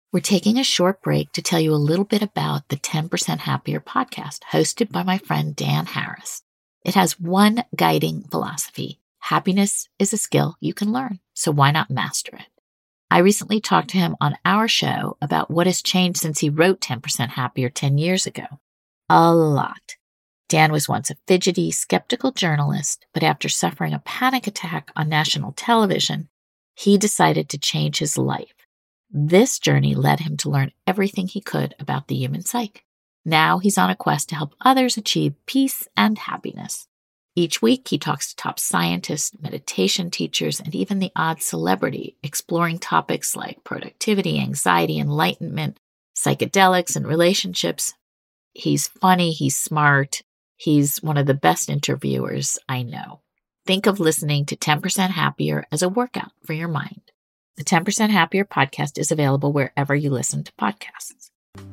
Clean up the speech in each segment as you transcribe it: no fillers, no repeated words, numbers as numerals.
We're taking a short break to tell you a little bit about the 10% Happier podcast hosted by my friend Dan Harris. It has one guiding philosophy. Happiness is a skill you can learn, so why not master it? I recently talked to him on our show about what has changed since he wrote 10% Happier 10 years ago. A lot. Dan was once a fidgety, skeptical journalist, but after suffering a panic attack on national television, he decided to change his life. This journey led him to learn everything he could about the human psyche. Now he's on a quest to help others achieve peace and happiness. Each week, he talks to top scientists, meditation teachers, and even the odd celebrity, exploring topics like productivity, anxiety, enlightenment, psychedelics, and relationships. He's funny, he's smart, he's one of the best interviewers I know. Think of listening to 10% Happier as a workout for your mind. The 10% Happier podcast is available wherever you listen to podcasts.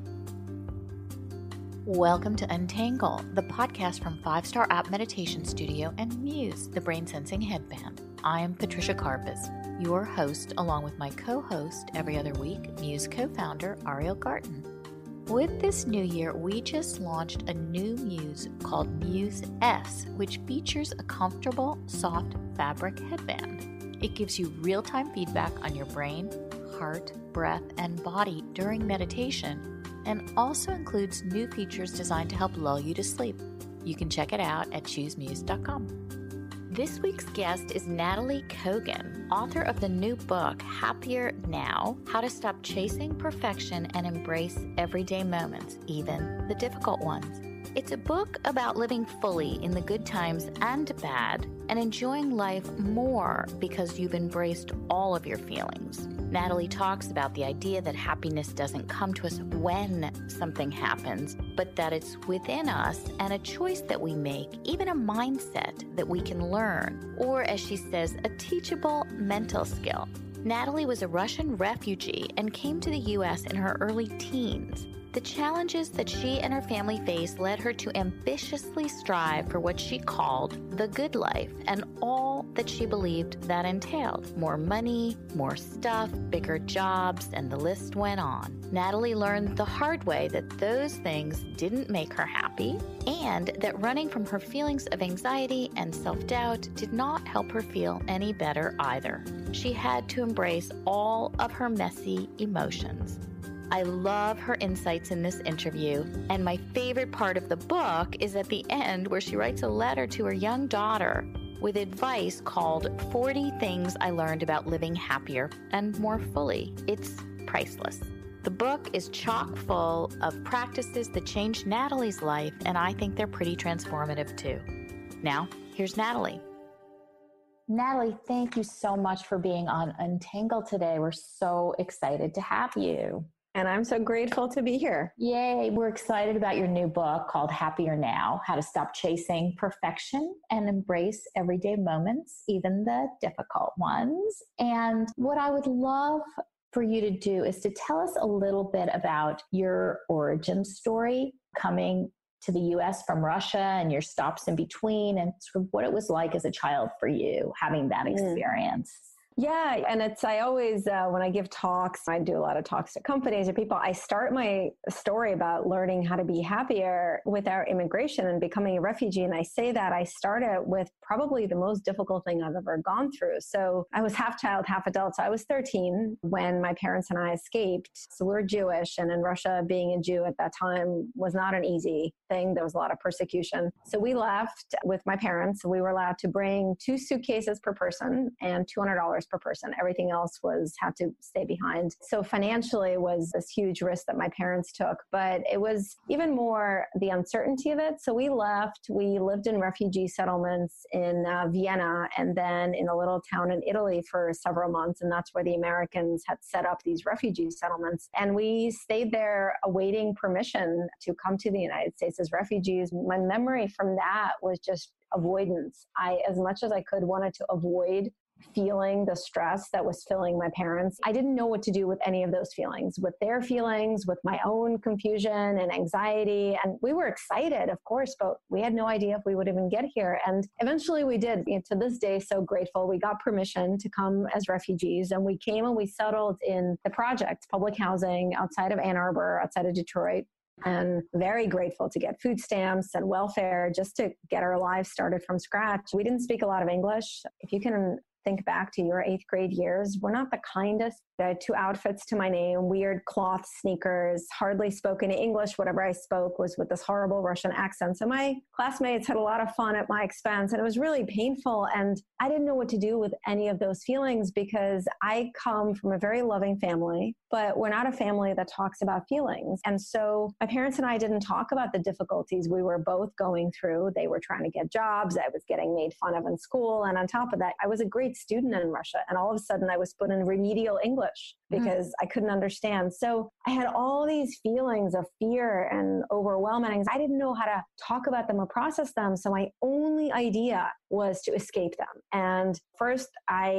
Welcome to Untangle, the podcast from 5-Star App Meditation Studio and Muse, the brain-sensing headband. I am Patricia Karpus, your host, along with my co-host every other week, Muse co-founder Ariel Garten. With this new year, we just launched a new Muse called Muse S, which features a comfortable, soft fabric headband. It gives you real-time feedback on your brain, heart, breath, and body during meditation, and also includes new features designed to help lull you to sleep. You can check it out at choosemuse.com. This week's guest is Natalie Kogan, author of the new book, Happier Now: How to Stop Chasing Perfection and Embrace Everyday Moments, even the difficult ones. It's a book about living fully in the good times and bad and enjoying life more because you've embraced all of your feelings. Natalie talks about the idea that happiness doesn't come to us when something happens, but that it's within us and a choice that we make, even a mindset that we can learn, or as she says, a teachable mental skill. Natalie was a Russian refugee and came to the U.S. in her early teens. The challenges that she and her family faced led her to ambitiously strive for what she called the good life and all that she believed that entailed. More money, more stuff, bigger jobs, and the list went on. Natalie learned the hard way that those things didn't make her happy and that running from her feelings of anxiety and self-doubt did not help her feel any better either. She had to embrace all of her messy emotions. I love her insights in this interview, and my favorite part of the book is at the end where she writes a letter to her young daughter with advice called 40 Things I Learned About Living Happier and More Fully. It's priceless. The book is chock full of practices that changed Natalie's life, and I think they're pretty transformative too. Now, here's Natalie. Natalie, thank you so much for being on Untangle today. We're so excited to have you. And I'm so grateful to be here. Yay. We're excited about your new book called Happier Now: How to Stop Chasing Perfection and Embrace Everyday Moments, even the difficult ones. And what I would love for you to do is to tell us a little bit about your origin story coming to the U.S. from Russia and your stops in between and sort of what it was like as a child for you having that experience. Yeah. And I always, when I give talks, I do a lot of talks to companies or people, I start my story about learning how to be happier with our immigration and becoming a refugee. And I say that I started with probably the most difficult thing I've ever gone through. So I was half child, half adult. So I was 13 when my parents and I escaped. So we're Jewish, and in Russia, being a Jew at that time was not an easy thing. There was a lot of persecution. So we left with my parents. We were allowed to bring 2 suitcases per person and $200 per person. Everything else had to stay behind. So financially it was this huge risk that my parents took, but it was even more the uncertainty of it. So we left, we lived in refugee settlements in Vienna and then in a little town in Italy for several months. And that's where the Americans had set up these refugee settlements. And we stayed there awaiting permission to come to the United States as refugees. My memory from that was just avoidance. I, as much as I could, wanted to avoid feeling the stress that was filling my parents. I didn't know what to do with any of those feelings, with their feelings, with my own confusion and anxiety. And we were excited, of course, but we had no idea if we would even get here. And eventually we did. To this day, so grateful. We got permission to come as refugees, and we came and we settled in the project, public housing outside of Ann Arbor, outside of Detroit. And very grateful to get food stamps and welfare just to get our lives started from scratch. We didn't speak a lot of English. If you can think back to your 8th grade years, we're not the kindest. I had 2 outfits to my name, weird cloth sneakers, hardly spoken English. Whatever I spoke was with this horrible Russian accent. So my classmates had a lot of fun at my expense, and it was really painful. And I didn't know what to do with any of those feelings because I come from a very loving family, but we're not a family that talks about feelings. And so my parents and I didn't talk about the difficulties we were both going through. They were trying to get jobs. I was getting made fun of in school. And on top of that, I was a great student in Russia. And all of a sudden I was put in remedial English because I couldn't understand. So I had all these feelings of fear and overwhelm, and I didn't know how to talk about them or process them. So my only idea was to escape them. And first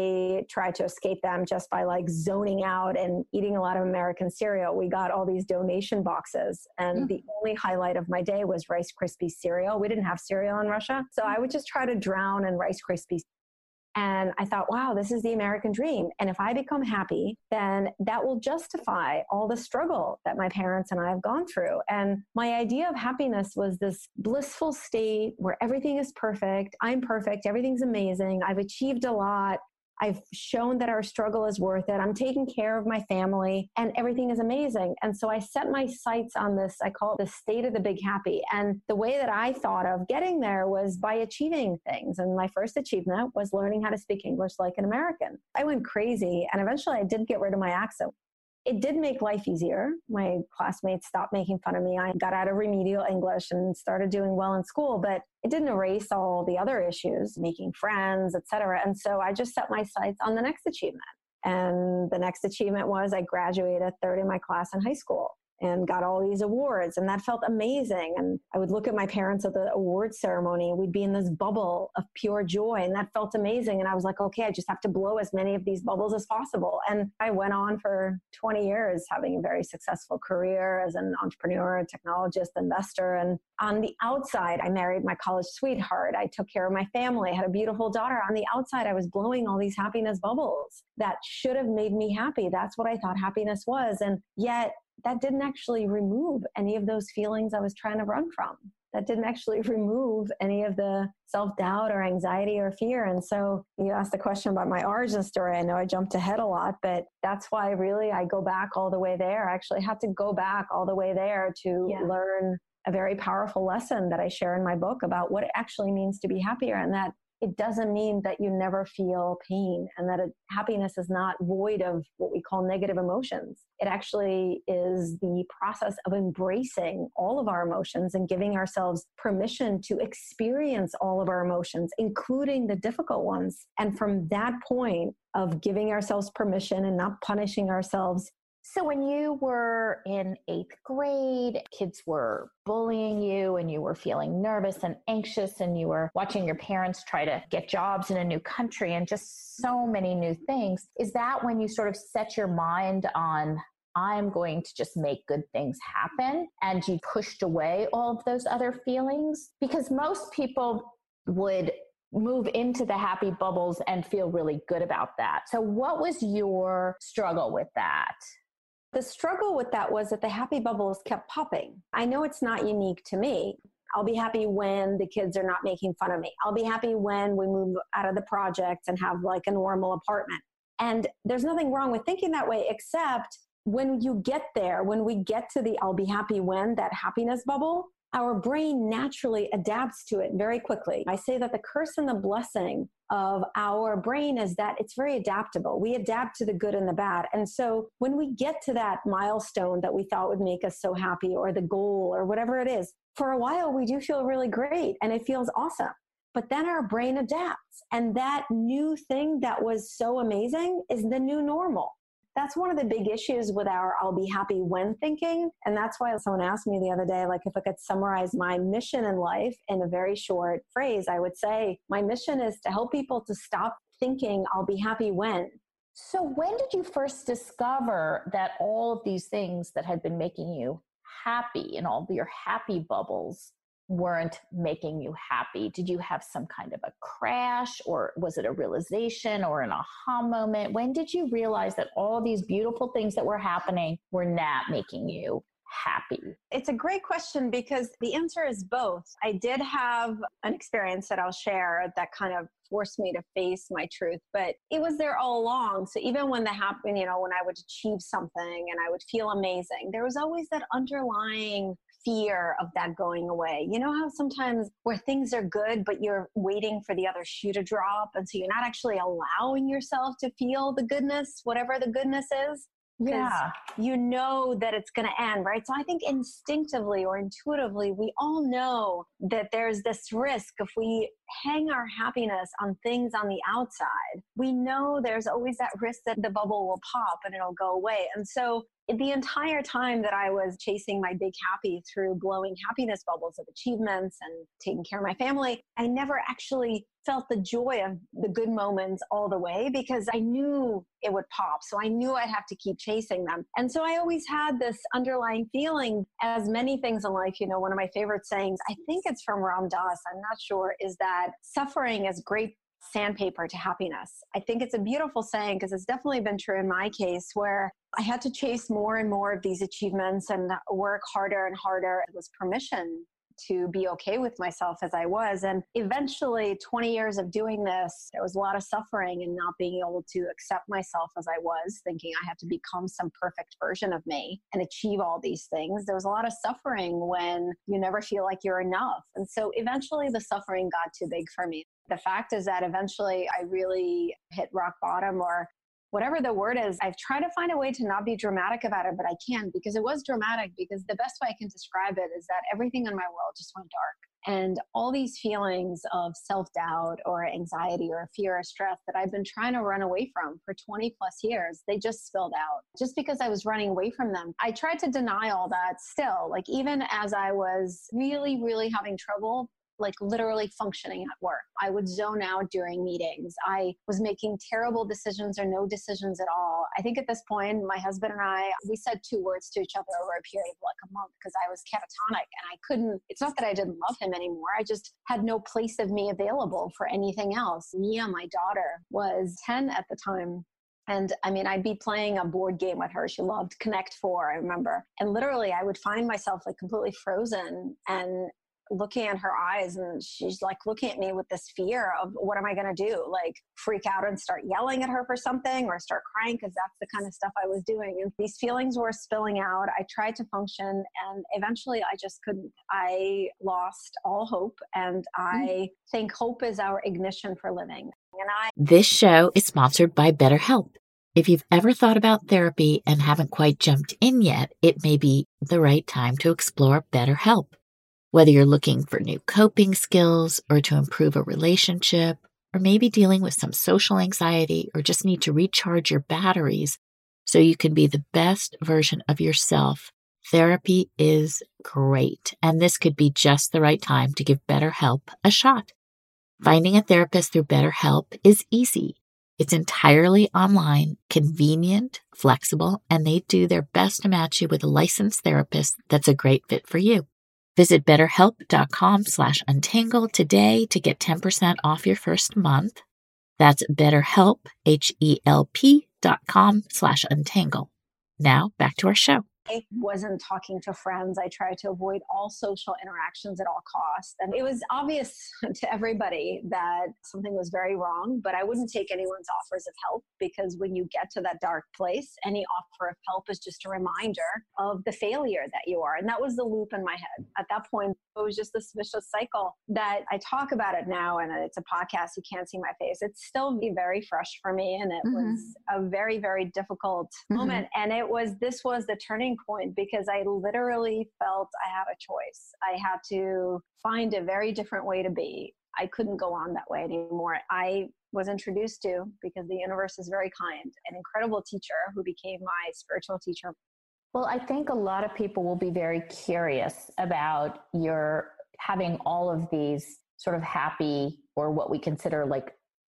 I tried to escape them just by like zoning out and eating a lot of American cereal. We got all these donation boxes, and the only highlight of my day was Rice Krispies cereal. We didn't have cereal in Russia. So I would just try to drown in Rice Krispies. And I thought, wow, this is the American dream. And if I become happy, then that will justify all the struggle that my parents and I have gone through. And my idea of happiness was this blissful state where everything is perfect. I'm perfect. Everything's amazing. I've achieved a lot. I've shown that our struggle is worth it. I'm taking care of my family and everything is amazing. And so I set my sights on this, I call it the state of the big happy. And the way that I thought of getting there was by achieving things. And my first achievement was learning how to speak English like an American. I went crazy, and eventually I did get rid of my accent. It did make life easier. My classmates stopped making fun of me. I got out of remedial English and started doing well in school, but it didn't erase all the other issues, making friends, etc. And so I just set my sights on the next achievement. And the next achievement was I graduated third in my class in high school and got all these awards. And that felt amazing. And I would look at my parents at the awards ceremony, and we'd be in this bubble of pure joy. And that felt amazing. And I was like, okay, I just have to blow as many of these bubbles as possible. And I went on for 20 years, having a very successful career as an entrepreneur, technologist, investor. And on the outside, I married my college sweetheart. I took care of my family. I had a beautiful daughter. On the outside, I was blowing all these happiness bubbles that should have made me happy. That's what I thought happiness was. And yet, that didn't actually remove any of those feelings I was trying to run from. That didn't actually remove any of the self-doubt or anxiety or fear. And so you asked the question about my origin story. I know I jumped ahead a lot, but that's why really I go back all the way there. I actually had to go back all the way there to learn a very powerful lesson that I share in my book about what it actually means to be happier, and that it doesn't mean that you never feel pain, and that happiness is not void of what we call negative emotions. It actually is the process of embracing all of our emotions and giving ourselves permission to experience all of our emotions, including the difficult ones. And from that point of giving ourselves permission and not punishing ourselves. So when you were in 8th grade, kids were bullying you and you were feeling nervous and anxious, and you were watching your parents try to get jobs in a new country and just so many new things. Is that when you sort of set your mind on, I'm going to just make good things happen, and you pushed away all of those other feelings? Because most people would move into the happy bubbles and feel really good about that. So what was your struggle with that? The struggle with that was that the happy bubbles kept popping. I know it's not unique to me. I'll be happy when the kids are not making fun of me. I'll be happy when we move out of the project and have like a normal apartment. And there's nothing wrong with thinking that way, except when you get there, when we get to the I'll be happy when, that happiness bubble, our brain naturally adapts to it very quickly. I say that the curse and the blessing of our brain is that it's very adaptable. We adapt to the good and the bad. And so when we get to that milestone that we thought would make us so happy, or the goal or whatever it is, for a while we do feel really great and it feels awesome. But then our brain adapts, and that new thing that was so amazing is the new normal. That's one of the big issues with our I'll be happy when thinking. And that's why someone asked me the other day, like, if I could summarize my mission in life in a very short phrase, I would say my mission is to help people to stop thinking I'll be happy when. So when did you first discover that all of these things that had been making you happy and all of your happy bubbles weren't making you happy? Did you have some kind of a crash, or was it a realization or an aha moment? When did you realize that all these beautiful things that were happening were not making you happy? It's a great question because the answer is both. I did have an experience that I'll share that kind of forced me to face my truth, but it was there all along. So even when that happened, when I would achieve something and I would feel amazing, there was always that underlying fear of that going away. You know how sometimes where things are good, but you're waiting for the other shoe to drop. And so you're not actually allowing yourself to feel the goodness, whatever the goodness is. Yeah. You know that it's going to end, right? So I think instinctively or intuitively, we all know that there's this risk if we hang our happiness on things on the outside. We know there's always that risk that the bubble will pop and it'll go away. And so the entire time that I was chasing my big happy through blowing happiness bubbles of achievements and taking care of my family, I never actually felt the joy of the good moments all the way because I knew it would pop. So I knew I'd have to keep chasing them. And so I always had this underlying feeling, as many things in life, one of my favorite sayings, I think it's from Ram Dass, I'm not sure, is that suffering is great sandpaper to happiness. I think it's a beautiful saying because it's definitely been true in my case where I had to chase more and more of these achievements and work harder and harder. It was permission to be okay with myself as I was. And eventually 20 years of doing this, there was a lot of suffering and not being able to accept myself as I was, thinking I had to become some perfect version of me and achieve all these things. There was a lot of suffering when you never feel like you're enough. And so eventually the suffering got too big for me. The fact is that eventually I really hit rock bottom, or whatever the word is. I've tried to find a way to not be dramatic about it, but I can't, because it was dramatic, because the best way I can describe it is that everything in my world just went dark. And all these feelings of self-doubt or anxiety or fear or stress that I've been trying to run away from for 20 plus years, they just spilled out. Just because I was running away from them, I tried to deny all that still. Like even as I was really, really having trouble, like literally functioning at work, I would zone out during meetings. I was making terrible decisions or no decisions at all. I think at this point, my husband and I, we said 2 words to each other over a period of like a month because I was catatonic and I couldn't, it's not that I didn't love him anymore. I just had no place of me available for anything else. Mia, my daughter, was 10 at the time. And I mean, I'd be playing a board game with her. She loved Connect 4, I remember. And literally I would find myself like completely frozen and looking at her eyes, and she's like looking at me with this fear of what am I going to do? Like freak out and start yelling at her for something or start crying, because that's the kind of stuff I was doing. And these feelings were spilling out. I tried to function and eventually I just couldn't. I lost all hope, and I think hope is our ignition for living. This show is sponsored by BetterHelp. If you've ever thought about therapy and haven't quite jumped in yet, it may be the right time to explore BetterHelp. Whether you're looking for new coping skills or to improve a relationship, or maybe dealing with some social anxiety or just need to recharge your batteries so you can be the best version of yourself, therapy is great. And this could be just the right time to give BetterHelp a shot. Finding a therapist through BetterHelp is easy. It's entirely online, convenient, flexible, and they do their best to match you with a licensed therapist that's a great fit for you. Visit BetterHelp.com/untangle today to get 10% off your first month. That's BetterHelp, HELP.com/untangle. Now back to our show. I wasn't talking to friends. I tried to avoid all social interactions at all costs. And it was obvious to everybody that something was very wrong, but I wouldn't take anyone's offers of help, because when you get to that dark place, any offer of help is just a reminder of the failure that you are. And that was the loop in my head. At that point, it was just this vicious cycle that I talk about it now, and it's a podcast. You can't see my face. It's still very fresh for me. And it was a very, very difficult moment. And this was the turning point, because I literally felt I had a choice. I had to find a very different way to be. I couldn't go on that way anymore. I was introduced to, because the universe is very kind, an incredible teacher who became my spiritual teacher. Well, I think a lot of people will be very curious about your having all of these sort of happy, or what we consider like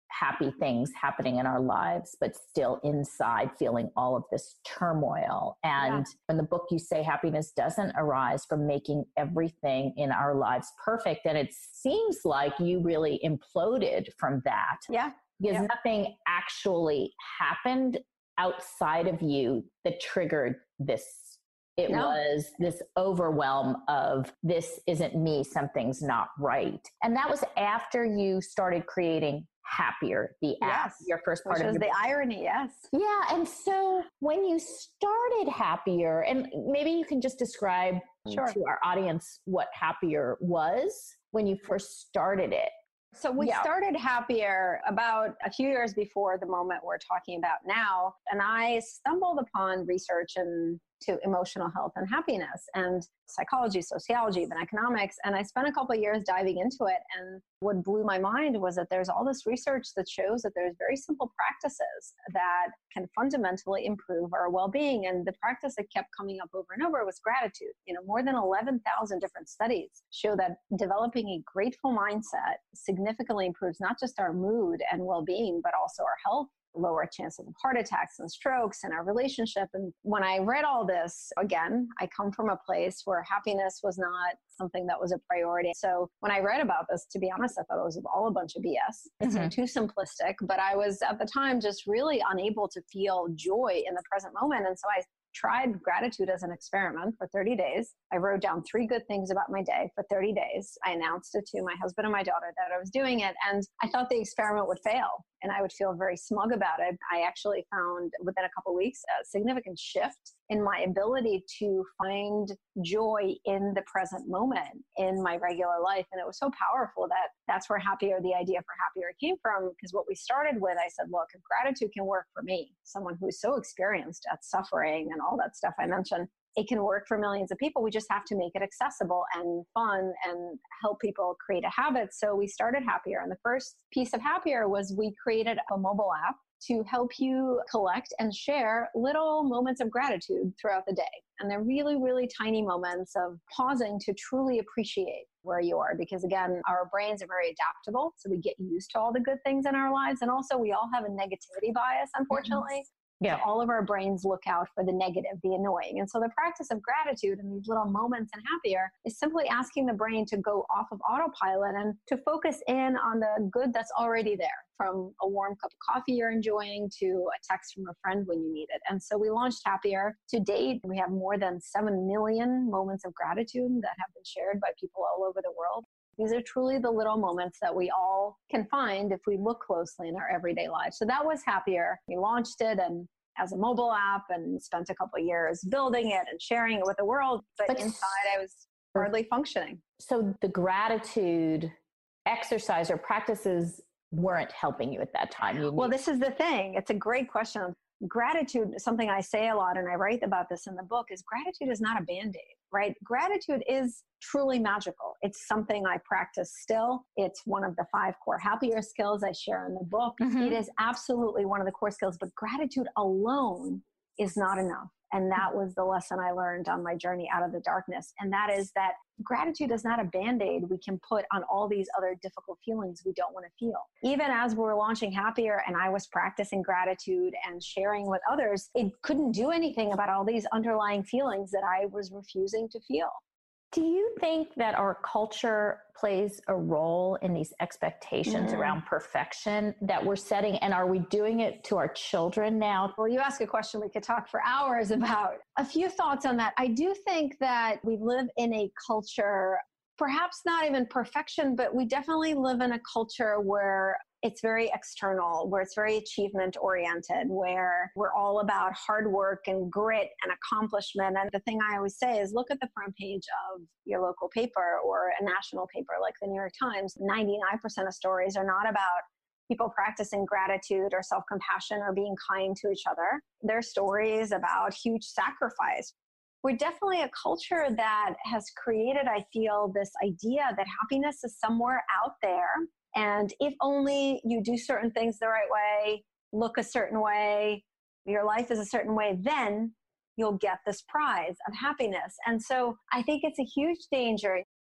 happy things happening in our lives, but still inside feeling all of this turmoil. And in the book, you say happiness doesn't arise from making everything in our lives perfect. And it seems like you really imploded from that. Yeah. Because nothing actually happened outside of you that triggered this. It was this overwhelm of, this isn't me, something's not right. And that was after you started creating Happier, the app, your first part of the irony. Yes. Yeah. And so when you started Happier, and maybe you can just describe to our audience what Happier was when you first started it. So we started Happier about a few years before the moment we're talking about now. And I stumbled upon research into emotional health and happiness and psychology, sociology, even economics. And I spent a couple of years diving into it. And what blew my mind was that there's all this research that shows that there's very simple practices that can fundamentally improve our well-being. And the practice that kept coming up over and over was gratitude. More than 11,000 different studies show that developing a grateful mindset significantly improves not just our mood and well-being, but also our health, lower chances of heart attacks and strokes and our relationship. And when I read all this, again, I come from a place where happiness was not something that was a priority. So when I read about this, to be honest, I thought it was all a bunch of BS. It seemed too simplistic, but I was at the time just really unable to feel joy in the present moment. And so I tried gratitude as an experiment for 30 days. I wrote down 3 good things about my day for 30 days. I announced it to my husband and my daughter that I was doing it. And I thought the experiment would fail and I would feel very smug about it. I actually found within a couple of weeks a significant shift in my ability to find joy in the present moment in my regular life. And it was so powerful that that's where Happier, the idea for Happier came from. Because what we started with, I said, look, if gratitude can work for me, someone who's so experienced at suffering and all that stuff I mentioned, it can work for millions of people. We just have to make it accessible and fun and help people create a habit. So we started Happier. And the first piece of Happier was we created a mobile app to help you collect and share little moments of gratitude throughout the day. And they're really, really tiny moments of pausing to truly appreciate where you are. Because again, our brains are very adaptable. So we get used to all the good things in our lives. And also we all have a negativity bias, unfortunately. Yeah. So all of our brains look out for the negative, the annoying. And so the practice of gratitude and these little moments in Happier is simply asking the brain to go off of autopilot and to focus in on the good that's already there, from a warm cup of coffee you're enjoying to a text from a friend when you need it. And so we launched Happier. To date, we have more than 7 million moments of gratitude that have been shared by people all over the world. These are truly the little moments that we all can find if we look closely in our everyday lives. So that was Happier. We launched it and as a mobile app and spent a couple of years building it and sharing it with the world. But inside, I was hardly functioning. So the gratitude exercise or practices weren't helping you at that time. Well, this is the thing. It's a great question. Gratitude, something I say a lot, and I write about this in the book, is gratitude is not a Band-Aid, right? Gratitude is truly magical. It's something I practice still. It's one of the 5 core Happier skills I share in the book. It is absolutely one of the core skills, but gratitude alone is not enough. And that was the lesson I learned on my journey out of the darkness. And that is that gratitude is not a Band-Aid we can put on all these other difficult feelings we don't want to feel. Even as we were launching Happier and I was practicing gratitude and sharing with others, it couldn't do anything about all these underlying feelings that I was refusing to feel. Do you think that our culture plays a role in these expectations around perfection that we're setting? And are we doing it to our children now? Well, you ask a question we could talk for hours about. A few thoughts on that. I do think that we live in a culture, perhaps not even perfection, but we definitely live in a culture where it's very external, where it's very achievement oriented, where we're all about hard work and grit and accomplishment. And the thing I always say is look at the front page of your local paper or a national paper like the New York Times. 99% of stories are not about people practicing gratitude or self-compassion or being kind to each other. They're stories about huge sacrifice. We're definitely a culture that has created, I feel, this idea that happiness is somewhere out there. And if only you do certain things the right way, look a certain way, your life is a certain way, then you'll get this prize of happiness. And so I think it's a huge danger.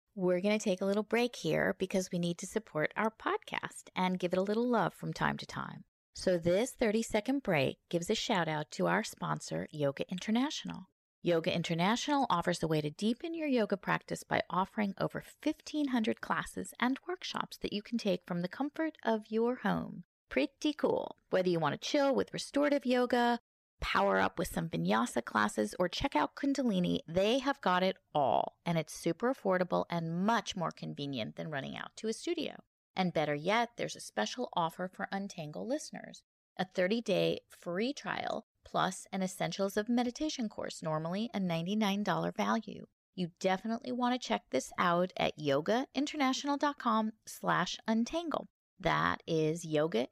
We're going to take a little break here because we need to support our podcast and give it a little love from time to time. So this 30-second break gives a shout out to our sponsor, Yoga International. Yoga International offers a way to deepen your yoga practice by offering over 1,500 classes and workshops that you can take from the comfort of your home. Pretty cool. Whether you want to chill with restorative yoga, power up with some vinyasa classes, or check out Kundalini, they have got it all. And it's super affordable and much more convenient than running out to a studio. And better yet, there's a special offer for Untangle listeners. A 30-day free trial plus an Essentials of Meditation course, normally a $99 value. You definitely want to check this out at yogainternational.com/untangle. That is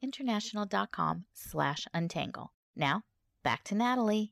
yogainternational.com/untangle. Now, back to Natalie.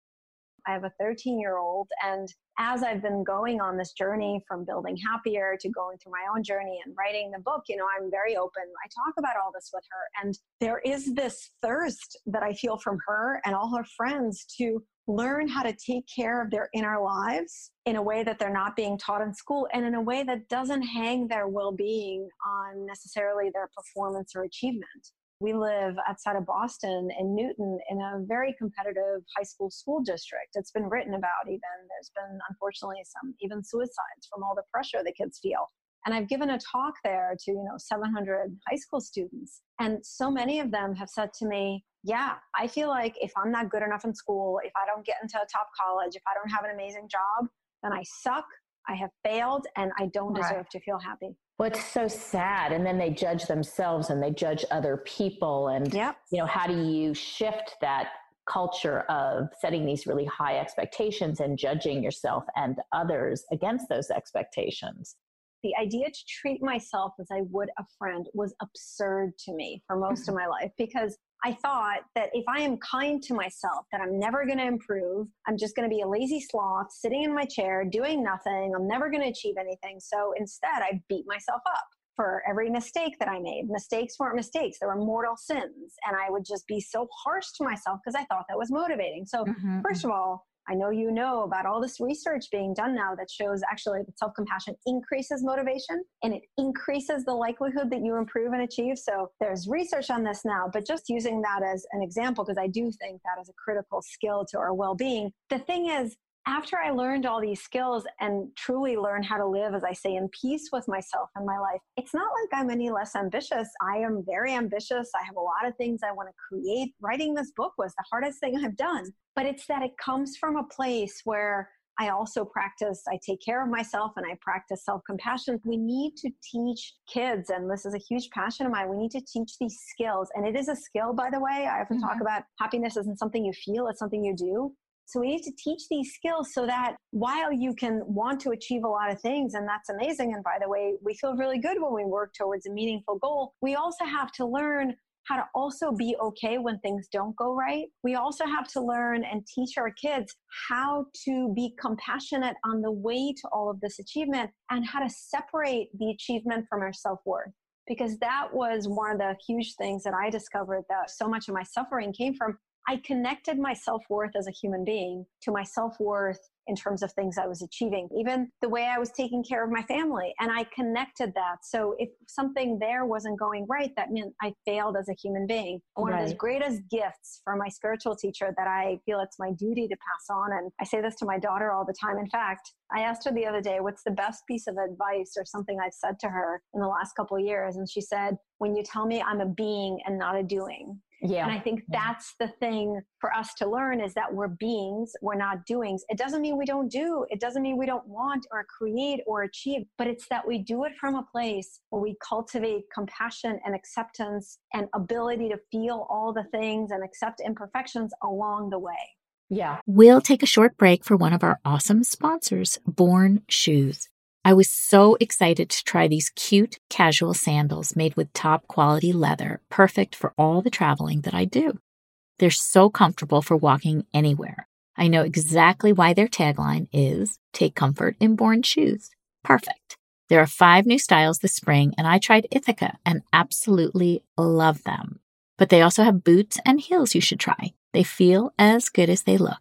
I have a 13-year-old, and as I've been going on this journey from building happier to going through my own journey and writing the book, I'm very open. I talk about all this with her, and there is this thirst that I feel from her and all her friends to learn how to take care of their inner lives in a way that they're not being taught in school, and in a way that doesn't hang their well-being on necessarily their performance or achievement. We live outside of Boston in Newton in a very competitive high school district. It's been written about even. There's been, unfortunately, some even suicides from all the pressure the kids feel. And I've given a talk there to, 700 high school students. And so many of them have said to me, yeah, I feel like if I'm not good enough in school, if I don't get into a top college, if I don't have an amazing job, then I suck, I have failed, and I don't deserve to feel happy. Well, it's so sad. And then they judge themselves and they judge other people. And, how do you shift that culture of setting these really high expectations and judging yourself and others against those expectations? The idea to treat myself as I would a friend was absurd to me for most of my life, because I thought that if I am kind to myself, that I'm never going to improve. I'm just going to be a lazy sloth sitting in my chair doing nothing. I'm never going to achieve anything. So instead, I beat myself up for every mistake that I made. Mistakes weren't mistakes. They were mortal sins. And I would just be so harsh to myself because I thought that was motivating. So first of all, I know you know about all this research being done now that shows actually that self-compassion increases motivation and it increases the likelihood that you improve and achieve. So there's research on this now, but just using that as an example, because I do think that is a critical skill to our well-being. The thing is, after I learned all these skills and truly learned how to live, as I say, in peace with myself and my life, it's not like I'm any less ambitious. I am very ambitious. I have a lot of things I want to create. Writing this book was the hardest thing I've done. But it's that it comes from a place where I also I take care of myself and I practice self-compassion. We need to teach kids, and this is a huge passion of mine, we need to teach these skills. And it is a skill, by the way. I often talk about happiness isn't something you feel, it's something you do. So we need to teach these skills so that while you can want to achieve a lot of things, and that's amazing, and by the way, we feel really good when we work towards a meaningful goal, we also have to learn how to also be okay when things don't go right. We also have to learn and teach our kids how to be compassionate on the way to all of this achievement and how to separate the achievement from our self-worth. Because that was one of the huge things that I discovered that so much of my suffering came from. I connected my self-worth as a human being to my self-worth in terms of things I was achieving, even the way I was taking care of my family. And I connected that. So if something there wasn't going right, that meant I failed as a human being. One of the greatest gifts from my spiritual teacher that I feel it's my duty to pass on. And I say this to my daughter all the time. In fact, I asked her the other day, what's the best piece of advice or something I've said to her in the last couple of years? And she said, when you tell me I'm a being and not a doing. Yeah. And I think that's the thing for us to learn, is that we're beings, we're not doings. It doesn't mean we don't do, it doesn't mean we don't want or create or achieve, but it's that we do it from a place where we cultivate compassion and acceptance and ability to feel all the things and accept imperfections along the way. Yeah. We'll take a short break for one of our awesome sponsors, Born Shoes. I was so excited to try these cute casual sandals made with top quality leather, perfect for all the traveling that I do. They're so comfortable for walking anywhere. I know exactly why their tagline is "Take comfort in Born Shoes." Perfect. There are 5 new styles this spring, and I tried Ithaca and absolutely love them. But they also have boots and heels you should try. They feel as good as they look.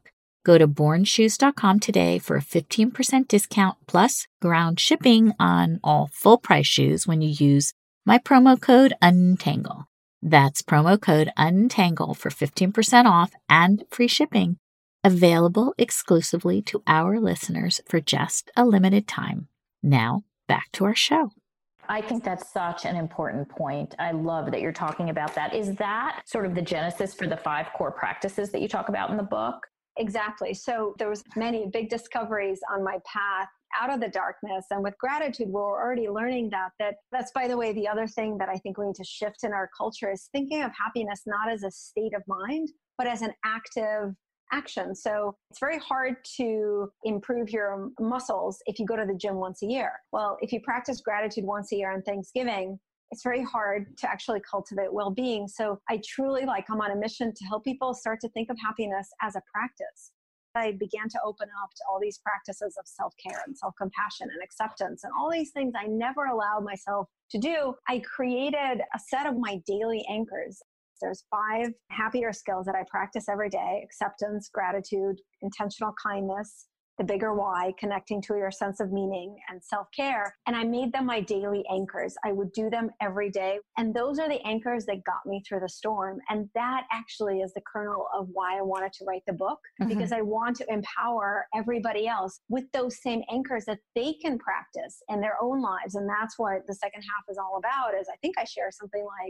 Go to bornshoes.com today for a 15% discount plus ground shipping on all full price shoes when you use my promo code UNTANGLE. That's promo code UNTANGLE for 15% off and free shipping. Available exclusively to our listeners for just a limited time. Now, back to our show. I think that's such an important point. I love that you're talking about that. Is that sort of the genesis for the 5 core practices that you talk about in the book? Exactly. So there was many big discoveries on my path out of the darkness. And with gratitude, we're already learning that's, by the way, the other thing that I think we need to shift in our culture is thinking of happiness not as a state of mind, but as an active action. So it's very hard to improve your muscles if you go to the gym once a year. Well, if you practice gratitude once a year on Thanksgiving, it's very hard to actually cultivate well-being. So I truly I'm on a mission to help people start to think of happiness as a practice. I began to open up to all these practices of self-care and self-compassion and acceptance and all these things I never allowed myself to do. I created a set of my daily anchors. There's 5 happier skills that I practice every day: acceptance, gratitude, intentional kindness, the bigger why, connecting to your sense of meaning, and self-care. And I made them my daily anchors. I would do them every day. And those are the anchors that got me through the storm. And that actually is the kernel of why I wanted to write the book, because I want to empower everybody else with those same anchors that they can practice in their own lives. And that's what the second half is all about. Is I think I share something like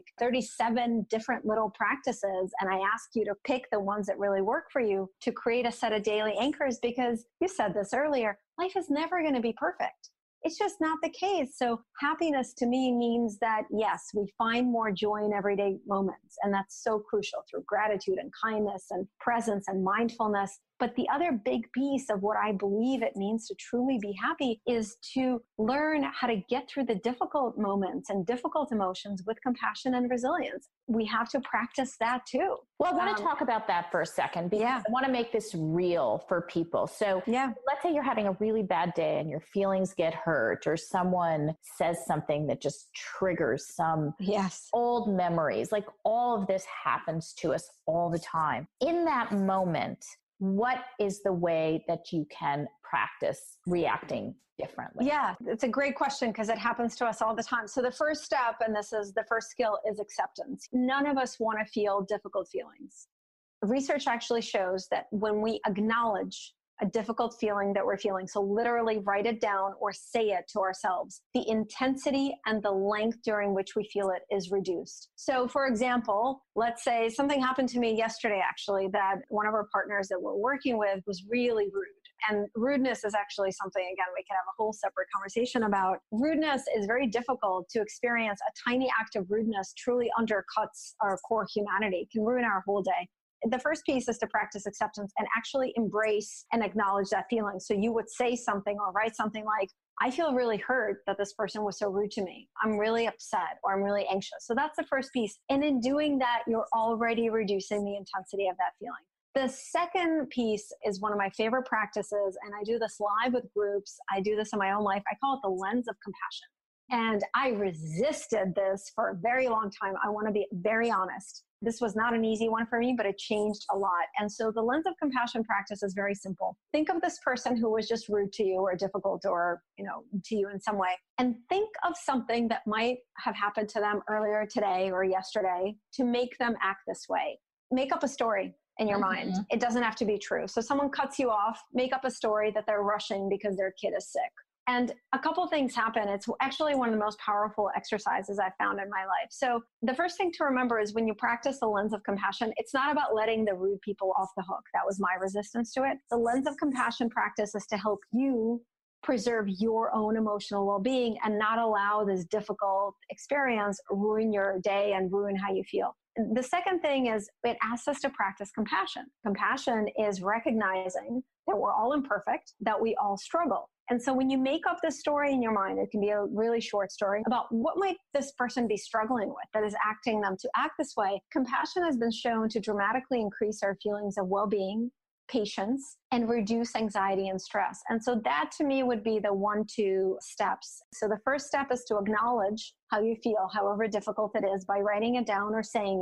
37 different little practices. And I ask you to pick the ones that really work for you to create a set of daily anchors, because you said this earlier, life is never going to be perfect. It's just not the case. So happiness to me means that, yes, we find more joy in everyday moments. And that's so crucial through gratitude and kindness and presence and mindfulness. But the other big piece of what I believe it means to truly be happy is to learn how to get through the difficult moments and difficult emotions with compassion and resilience. We have to practice that too. Well, I want to talk about that for a second, because I want to make this real for people. So let's say you're having a really bad day and your feelings get hurt, or someone says something that just triggers some old memories. Like, all of this happens to us all the time. In that moment, what is the way that you can practice reacting differently? Yeah, it's a great question, because it happens to us all the time. So the first step, and this is the first skill, is acceptance. None of us want to feel difficult feelings. Research actually shows that when we acknowledge a difficult feeling that we're feeling, so literally write it down or say it to ourselves, the intensity and the length during which we feel it is reduced. So for example, let's say something happened to me yesterday, actually, that one of our partners that we're working with was really rude. And rudeness is actually something, again, we can have a whole separate conversation about. Rudeness is very difficult to experience. A tiny act of rudeness truly undercuts our core humanity, it can ruin our whole day. The first piece is to practice acceptance and actually embrace and acknowledge that feeling. So you would say something or write something like, I feel really hurt that this person was so rude to me. I'm really upset, or I'm really anxious. So that's the first piece. And in doing that, you're already reducing the intensity of that feeling. The second piece is one of my favorite practices, and I do this live with groups. I do this in my own life. I call it the lens of compassion. And I resisted this for a very long time. I want to be very honest. This was not an easy one for me, but it changed a lot. And so the lens of compassion practice is very simple. Think of this person who was just rude to you or difficult or, to you in some way. And think of something that might have happened to them earlier today or yesterday to make them act this way. Make up a story in your mind. It doesn't have to be true. So someone cuts you off, make up a story that they're rushing because their kid is sick. And a couple things happen. It's actually one of the most powerful exercises I've found in my life. So the first thing to remember is when you practice the lens of compassion, it's not about letting the rude people off the hook. That was my resistance to it. The lens of compassion practice is to help you preserve your own emotional well-being and not allow this difficult experience ruin your day and ruin how you feel. The second thing is it asks us to practice compassion. Compassion is recognizing that we're all imperfect, that we all struggle. And so when you make up this story in your mind, it can be a really short story about what might this person be struggling with that is acting them to act this way. Compassion has been shown to dramatically increase our feelings of well-being, patience, and reduce anxiety and stress. And so that to me would be the 1-2 steps. So the first step is to acknowledge how you feel, however difficult it is, by writing it down or saying it.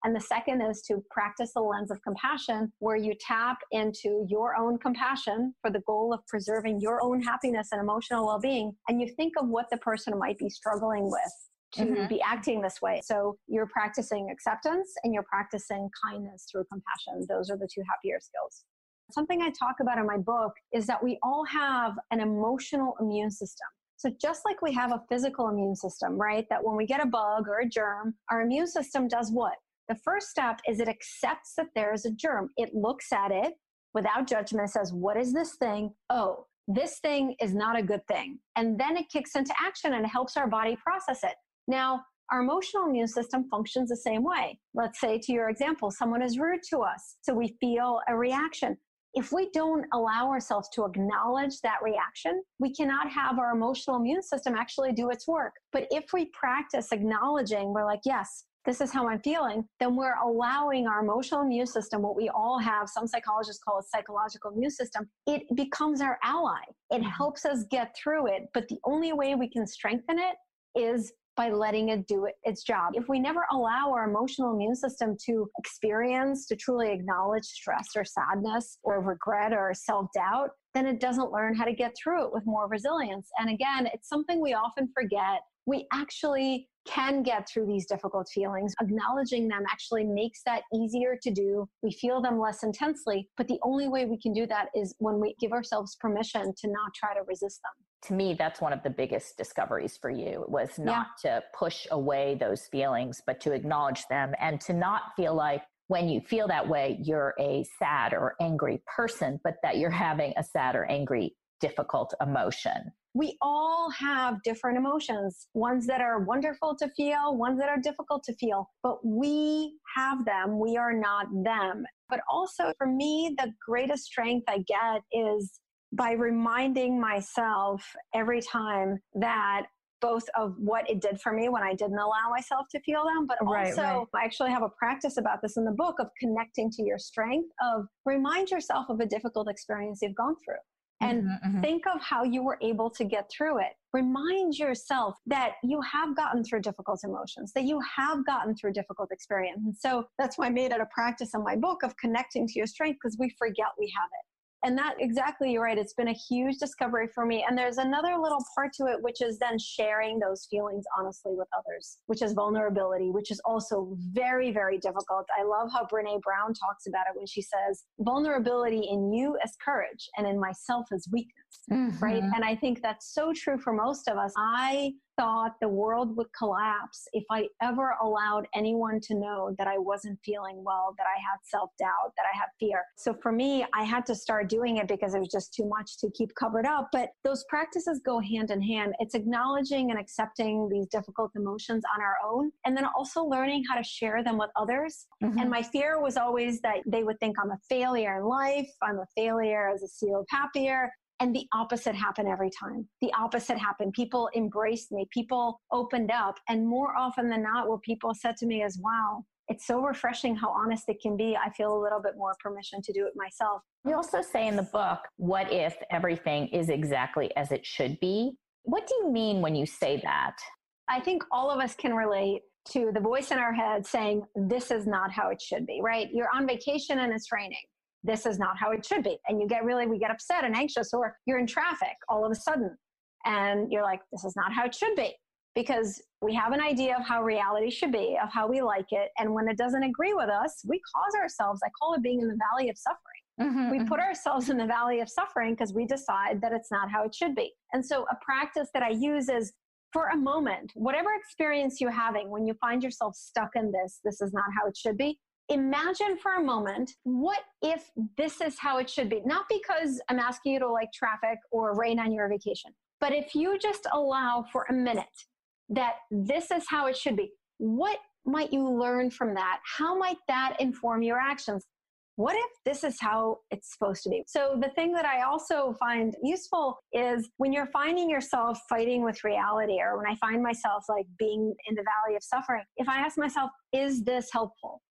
And the second is to practice the lens of compassion, where you tap into your own compassion for the goal of preserving your own happiness and emotional well-being. And you think of what the person might be struggling with to be acting this way. So you're practicing acceptance and you're practicing kindness through compassion. Those are the two happier skills. Something I talk about in my book is that we all have an emotional immune system. So just like we have a physical immune system, right? That when we get a bug or a germ, our immune system does what? The first step is it accepts that there is a germ. It looks at it without judgment, says, what is this thing? Oh, this thing is not a good thing. And then it kicks into action and it helps our body process it. Now, our emotional immune system functions the same way. Let's say, to your example, someone is rude to us, so we feel a reaction. If we don't allow ourselves to acknowledge that reaction, we cannot have our emotional immune system actually do its work. But if we practice acknowledging, we're like, yes, this is how I'm feeling, then we're allowing our emotional immune system, what we all have, some psychologists call it psychological immune system, it becomes our ally. It helps us get through it. But the only way we can strengthen it is by letting it do its job. If we never allow our emotional immune system to experience, to truly acknowledge stress or sadness or regret or self-doubt, then it doesn't learn how to get through it with more resilience. And again, it's something we often forget. We actually can get through these difficult feelings. Acknowledging them actually makes that easier to do. We feel them less intensely, but the only way we can do that is when we give ourselves permission to not try to resist them. To me, that's one of the biggest discoveries for you, was not to push away those feelings, but to acknowledge them and to not feel like when you feel that way, you're a sad or angry person, but that you're having a sad or angry, difficult emotion. We all have different emotions, ones that are wonderful to feel, ones that are difficult to feel, but we have them. We are not them. But also for me, the greatest strength I get is by reminding myself every time that both of what it did for me when I didn't allow myself to feel them, but also I actually have a practice about this in the book of connecting to your strength, of remind yourself of a difficult experience you've gone through. And think of how you were able to get through it. Remind yourself that you have gotten through difficult emotions, that you have gotten through difficult experience. And so that's why I made it a practice in my book of connecting to your strength, because we forget we have it. And that, exactly, you're right. It's been a huge discovery for me. And there's another little part to it, which is then sharing those feelings honestly with others, which is vulnerability, which is also very, very difficult. I love how Brené Brown talks about it when she says, vulnerability in you is courage and in myself is weakness, right? And I think that's so true for most of us. I thought the world would collapse if I ever allowed anyone to know that I wasn't feeling well, that I had self-doubt, that I had fear. So for me, I had to start doing it because it was just too much to keep covered up. But those practices go hand in hand. It's acknowledging and accepting these difficult emotions on our own, and then also learning how to share them with others. And my fear was always that they would think I'm a failure in life. I'm a failure as a CEO of Happier. And the opposite happened every time. The opposite happened. People embraced me. People opened up. And more often than not, what people said to me is, wow, it's so refreshing how honest it can be. I feel a little bit more permission to do it myself. You also say in the book, what if everything is exactly as it should be? What do you mean when you say that? I think all of us can relate to the voice in our head saying, this is not how it should be, right? You're on vacation and it's raining. This is not how it should be. And we get upset and anxious, or you're in traffic all of a sudden. And you're like, this is not how it should be. Because we have an idea of how reality should be, of how we like it. And when it doesn't agree with us, we cause ourselves, I call it being in the valley of suffering. We put ourselves in the valley of suffering because we decide that it's not how it should be. And so a practice that I use is, for a moment, whatever experience you're having, when you find yourself stuck in this is not how it should be, imagine for a moment, what if this is how it should be? Not because I'm asking you to like traffic or rain on your vacation, but if you just allow for a minute that this is how it should be, what might you learn from that? How might that inform your actions? What if this is how it's supposed to be? So the thing that I also find useful is when you're finding yourself fighting with reality, or when I find myself like being in the valley of suffering, if I ask myself, is this helpful?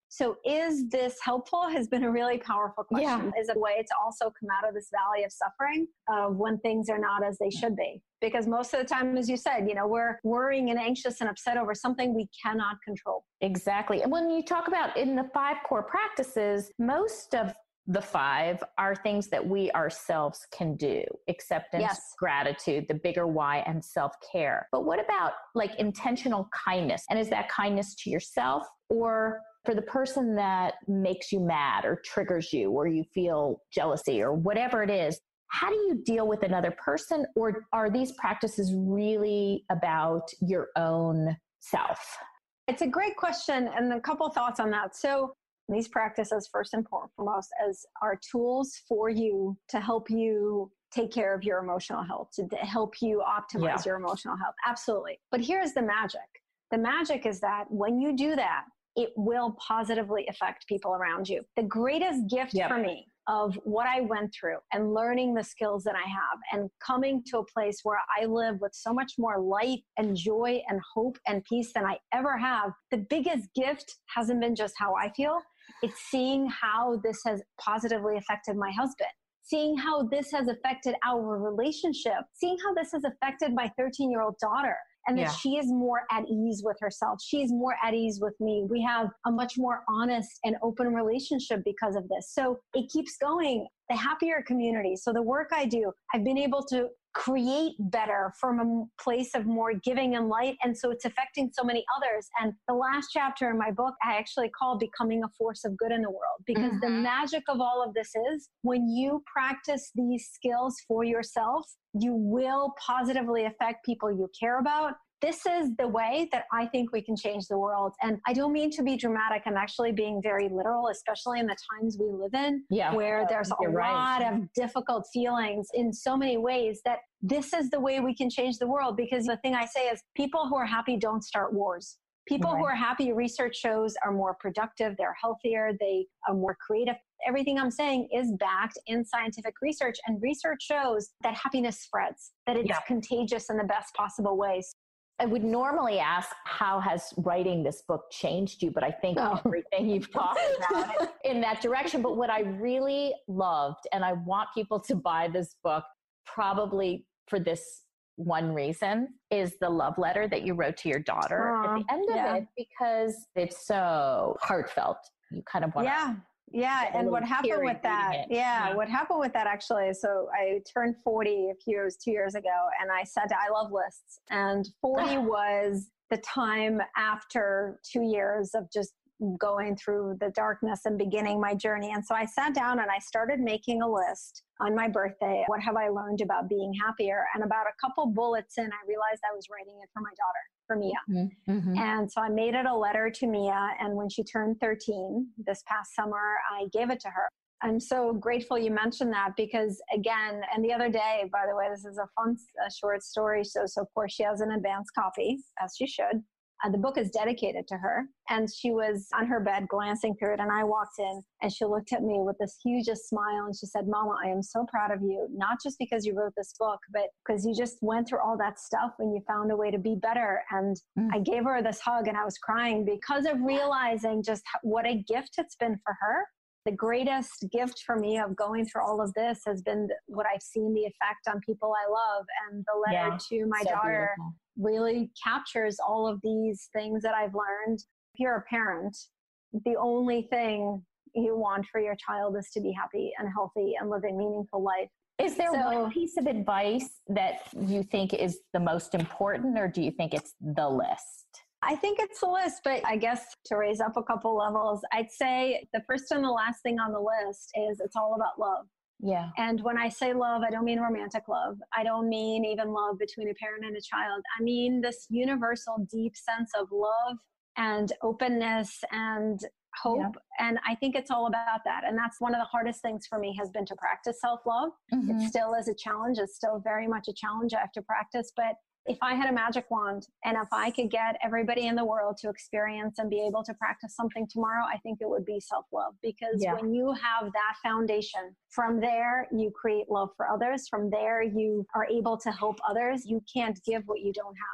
So is this helpful has been a really powerful question. Yeah. Is a way to also come out of this valley of suffering of when things are not as they should be. Because most of the time, as you said, we're worrying and anxious and upset over something we cannot control. Exactly. And when you talk about in the 5 core practices, most of the 5 are things that we ourselves can do: acceptance, gratitude, the bigger why, and self-care. But what about like intentional kindness? And is that kindness to yourself or for the person that makes you mad or triggers you, or you feel jealousy or whatever it is? How do you deal with another person? Or are these practices really about your own self? It's a great question. And a couple thoughts on that. So these practices, first and foremost, are tools for you to help you take care of your emotional health, to help you optimize your emotional health. Absolutely. But here's the magic. The magic is that when you do that, it will positively affect people around you. The greatest gift for me of what I went through and learning the skills that I have and coming to a place where I live with so much more light and joy and hope and peace than I ever have, the biggest gift hasn't been just how I feel. It's seeing how this has positively affected my husband, seeing how this has affected our relationship, seeing how this has affected my 13-year-old daughter. And that she is more at ease with herself. She's more at ease with me. We have a much more honest and open relationship because of this. So it keeps going. The happier community. So the work I do, I've been able to create better from a place of more giving and light. And so it's affecting so many others. And the last chapter in my book, I actually call Becoming a Force of Good in the World, because the magic of all of this is when you practice these skills for yourself, you will positively affect people you care about. This is the way that I think we can change the world. And I don't mean to be dramatic. I'm actually being very literal, especially in the times we live in, where there's a lot of difficult feelings in so many ways, that this is the way we can change the world. Because the thing I say is people who are happy don't start wars. People who are happy, research shows, are more productive, they're healthier, they are more creative. Everything I'm saying is backed in scientific research, and research shows that happiness spreads, that it's contagious in the best possible ways. I would normally ask, how has writing this book changed you? But I think everything you've talked about it in that direction. But what I really loved, and I want people to buy this book probably for this one reason, is the love letter that you wrote to your daughter at the end of it, because it's so heartfelt. You kind of want to... Yeah. And what happened with that? What happened with that actually? So I turned 40 2 years ago, and I said, I love lists. And 40 was the time after 2 years of just going through the darkness and beginning my journey. And so I sat down and I started making a list on my birthday. What have I learned about being happier? And about a couple bullets in, I realized I was writing it for my daughter, for Mia. And so I made it a letter to Mia. And when she turned 13 this past summer, I gave it to her. I'm so grateful you mentioned that, because again, and the other day, by the way, this is a fun short story. So of course she has an advanced copy, as she should. The book is dedicated to her. And she was on her bed glancing through it. And I walked in and she looked at me with this hugest smile. And she said, Mama, I am so proud of you. Not just because you wrote this book, but because you just went through all that stuff and you found a way to be better. And I gave her this hug and I was crying because of realizing just what a gift it's been for her. The greatest gift for me of going through all of this has been what I've seen the effect on people I love. And the letter to my daughter really captures all of these things that I've learned. If you're a parent, the only thing you want for your child is to be happy and healthy and live a meaningful life. Is there one piece of advice that you think is the most important, or do you think it's the list? I think it's a list, but I guess to raise up a couple levels, I'd say the first and the last thing on the list is it's all about love. Yeah. And when I say love, I don't mean romantic love. I don't mean even love between a parent and a child. I mean this universal deep sense of love and openness and hope. Yeah. And I think it's all about that. And that's one of the hardest things for me has been to practice self-love. It still is a challenge. It's still very much a challenge I have to practice. But if I had a magic wand and if I could get everybody in the world to experience and be able to practice something tomorrow, I think it would be self-love. Because when you have that foundation, from there, you create love for others. From there, you are able to help others. You can't give what you don't have.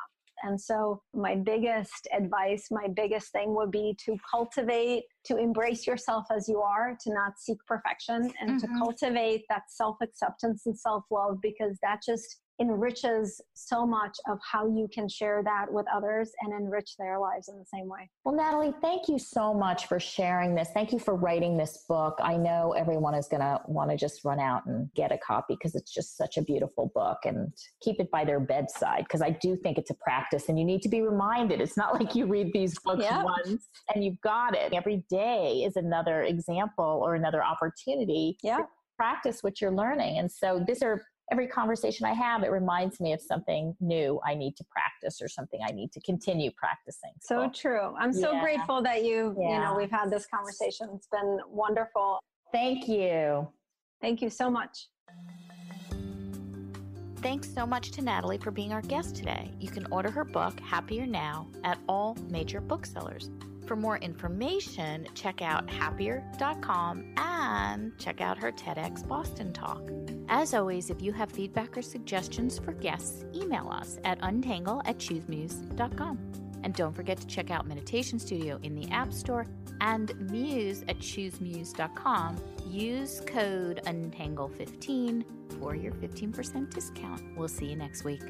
And so my biggest advice, my biggest thing would be to cultivate, to embrace yourself as you are, to not seek perfection, and to cultivate that self-acceptance and self-love, because that just enriches so much of how you can share that with others and enrich their lives in the same way. Well, Natalie, thank you so much for sharing this. Thank you for writing this book. I know everyone is going to want to just run out and get a copy because it's just such a beautiful book, and keep it by their bedside, because I do think it's a practice and you need to be reminded. It's not like you read these books once and you've got it. Every day is another example or another opportunity to practice what you're learning. And so every conversation I have, it reminds me of something new I need to practice or something I need to continue practicing. So true. I'm so grateful that we've had this conversation. It's been wonderful. Thank you. Thank you so much. Thanks so much to Natalie for being our guest today. You can order her book, Happier Now, at all major booksellers. For more information, check out happier.com and check out her TEDx Boston talk. As always, if you have feedback or suggestions for guests, email us at untangle@choosemuse.com. And don't forget to check out Meditation Studio in the App Store and Muse at choosemuse.com. Use code UNTANGLE15 for your 15% discount. We'll see you next week.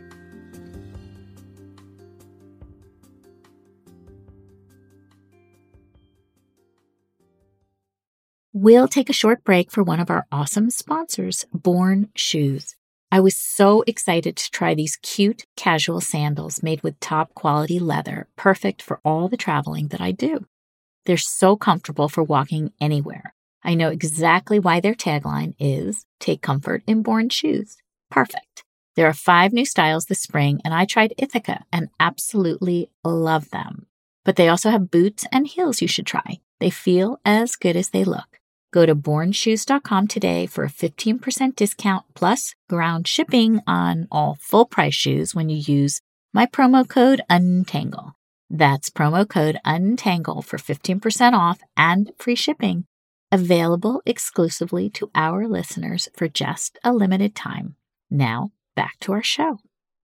We'll take a short break for one of our awesome sponsors, Born Shoes. I was so excited to try these cute casual sandals made with top quality leather, perfect for all the traveling that I do. They're so comfortable for walking anywhere. I know exactly why their tagline is, "Take comfort in Born Shoes." Perfect. There are 5 new styles this spring, and I tried Ithaca and absolutely love them. But they also have boots and heels you should try. They feel as good as they look. Go to bornshoes.com today for a 15% discount plus ground shipping on all full price shoes when you use my promo code UNTANGLE. That's promo code UNTANGLE for 15% off and free shipping. Available exclusively to our listeners for just a limited time. Now, back to our show.